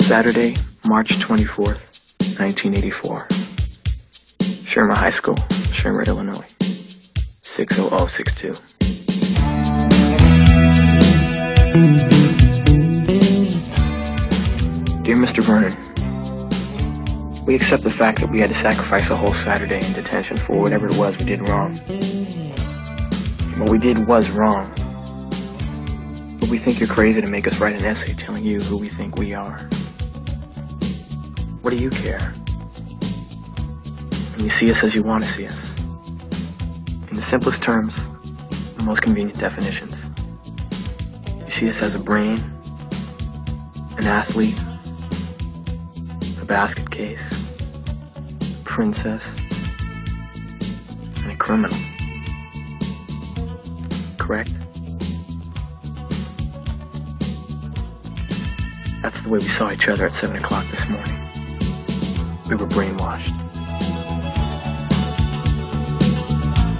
Saturday, March 24th, 1984. Shermer High School, Shermer, Illinois. 60062. Dear Mr. Vernon, we accept the fact that we had to sacrifice a whole Saturday in detention for whatever it was we did wrong. What we did was wrong. But we think you're crazy to make us write an essay telling you who we think we are. What do you care? And you see us as you want to see us. In the simplest terms, the most convenient definitions. You see us as a brain, an athlete, a basket case, a princess, and a criminal. Correct? That's the way we saw each other at 7 o'clock this morning. We were brainwashed.